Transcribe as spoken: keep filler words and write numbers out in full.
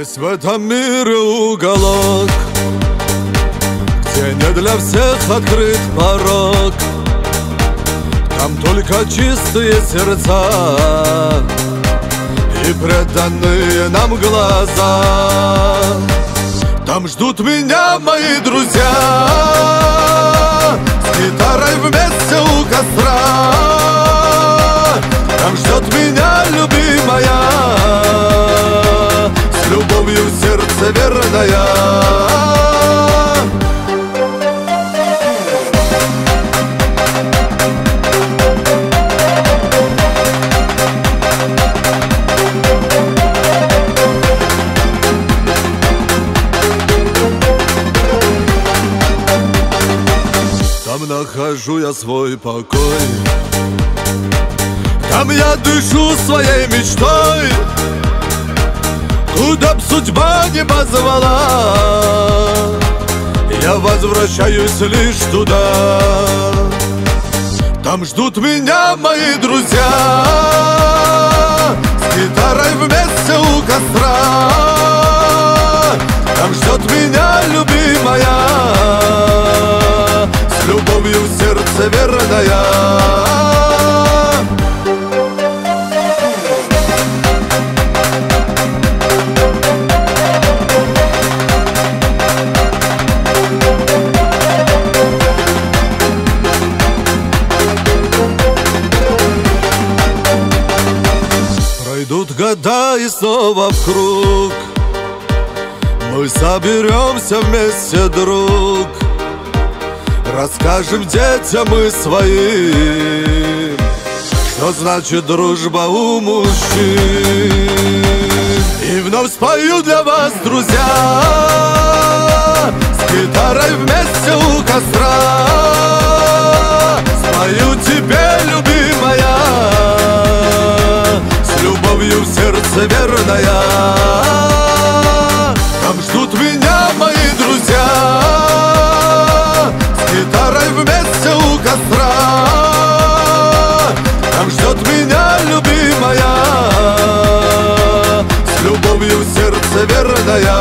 Есть в этом мире уголок, где не для всех открыт порог. Там только чистые сердца и преданные нам глаза. Там ждут меня мои друзья с гитарой вместе у костра. Там ждет меня любимая, с любовью в сердце верная. Там нахожу я свой покой, там я дышу своей мечтой. Куда б судьба не позвала, я возвращаюсь лишь туда. Там ждут меня мои друзья с гитарой вместе у костра. Там ждет меня любимая, с любовью в сердце верная. Пройдут года и снова в круг мы соберемся вместе, друг. Расскажем детям мы своим, что значит дружба у мужчин. И вновь спою для вас, друзья, с гитарой вместе у костра. Спою тебе, любимая, с любовью в сердце верная. Там ждут меня мои друзья с гитарой вместе у костра. Там ждет меня любимая, с любовью в сердце верная.